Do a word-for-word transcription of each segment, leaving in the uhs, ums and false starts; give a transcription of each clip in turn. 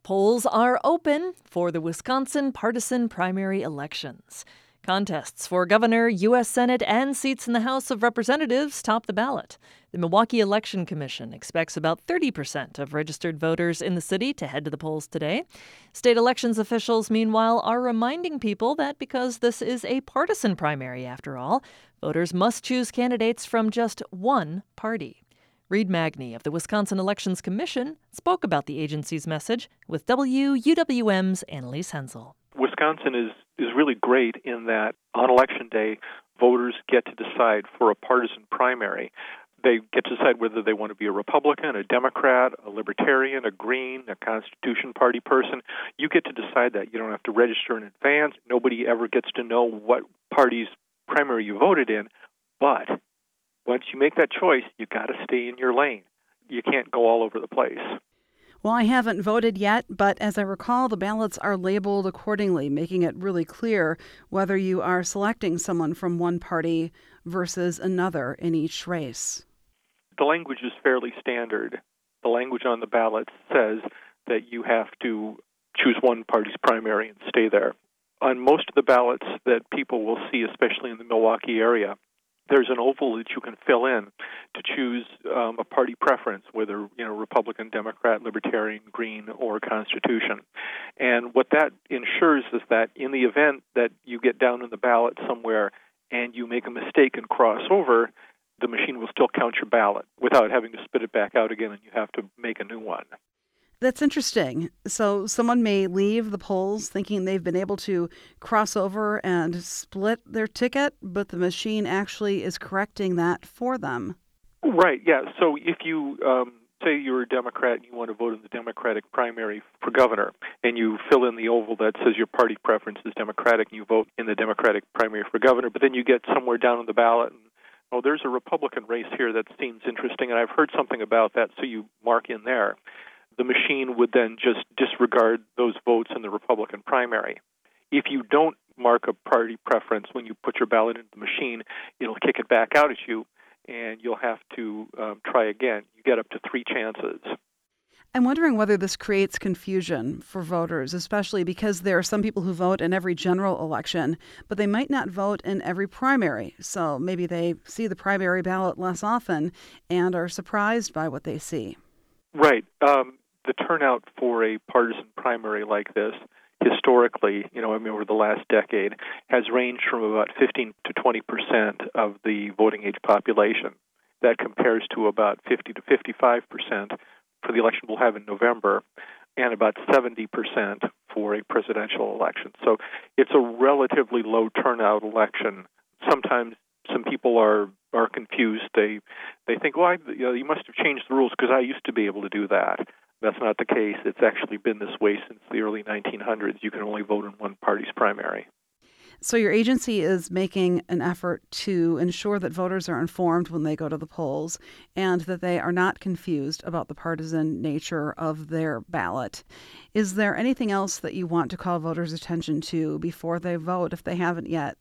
Polls are open for the Wisconsin partisan primary elections. Contests for governor, U S Senate, and seats in the House of Representatives top the ballot. The Milwaukee Election Commission expects about thirty percent of registered voters in the city to head to the polls today. State elections officials, meanwhile, are reminding people that because this is a partisan primary, after all, voters must choose candidates from just one party. Reed Magny of the Wisconsin Elections Commission spoke about the agency's message with W U W M's Annalise Hensel. Wisconsin is, is really great in that on Election Day, voters get to decide for a partisan primary. They get to decide whether they want to be a Republican, a Democrat, a Libertarian, a Green, a Constitution Party person. You get to decide that. You don't have to register in advance. Nobody ever gets to know what party's primary you voted in. But once you make that choice, you got to stay in your lane. You can't go all over the place. Well, I haven't voted yet, but as I recall, the ballots are labeled accordingly, making it really clear whether you are selecting someone from one party versus another in each race. The language is fairly standard. The language on the ballot says that you have to choose one party's primary and stay there. On most of the ballots that people will see, especially in the Milwaukee area, there's an oval that you can fill in to choose um, a party preference, whether you know Republican, Democrat, Libertarian, Green, or Constitution. And what that ensures is that in the event that you get down in the ballot somewhere and you make a mistake and cross over, the machine will still count your ballot without having to spit it back out again, and you have to make a new one. That's interesting. So someone may leave the polls thinking they've been able to cross over and split their ticket, but the machine actually is correcting that for them. Right, yeah. So if you um, say you're a Democrat and you want to vote in the Democratic primary for governor, and you fill in the oval that says your party preference is Democratic, and you vote in the Democratic primary for governor, but then you get somewhere down on the ballot and, oh, there's a Republican race here that seems interesting, and I've heard something about that, so you mark in there. The machine would then just disregard those votes in the Republican primary. If you don't mark a party preference when you put your ballot into the machine, it'll kick it back out at you, and you'll have to um, try again. You get up to three chances. I'm wondering whether this creates confusion for voters, especially because there are some people who vote in every general election, but they might not vote in every primary. So maybe they see the primary ballot less often and are surprised by what they see. Right. Um, the turnout for a partisan primary like this, historically, you know, I mean, over the last decade, has ranged from about fifteen to twenty percent of the voting age population. That compares to about fifty to fifty-five percent for the election we'll have in November, and about seventy percent for a presidential election. So it's a relatively low turnout election. Sometimes some people are, are confused. They they think, well, I, you know, you must have changed the rules because I used to be able to do that. That's not the case. It's actually been this way since the early nineteen hundreds. You can only vote in one party's primary. So your agency is making an effort to ensure that voters are informed when they go to the polls and that they are not confused about the partisan nature of their ballot. Is there anything else that you want to call voters' attention to before they vote if they haven't yet?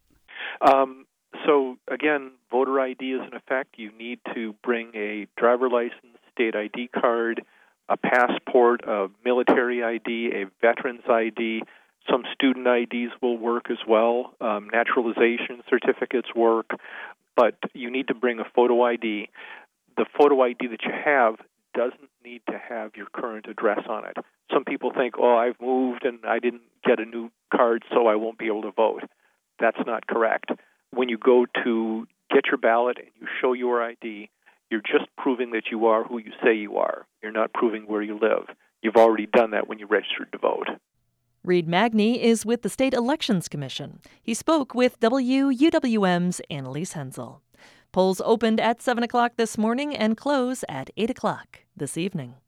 Um, so, again, voter I D is in effect. You need to bring a driver license, state I D card, a passport, a military I D, a veteran's I D. Some student I Ds will work as well. Um, naturalization certificates work, but you need to bring a photo I D. The photo I D that you have doesn't need to have your current address on it. Some people think, oh, I've moved and I didn't get a new card, so I won't be able to vote. That's not correct. When you go to get your ballot and you show your I D, you're just proving that you are who you say you are. You're not proving where you live. You've already done that when you registered to vote. Reed Magny is with the State Elections Commission. He spoke with W U W M's Annalise Hensel. Polls opened at seven o'clock this morning and close at eight o'clock this evening.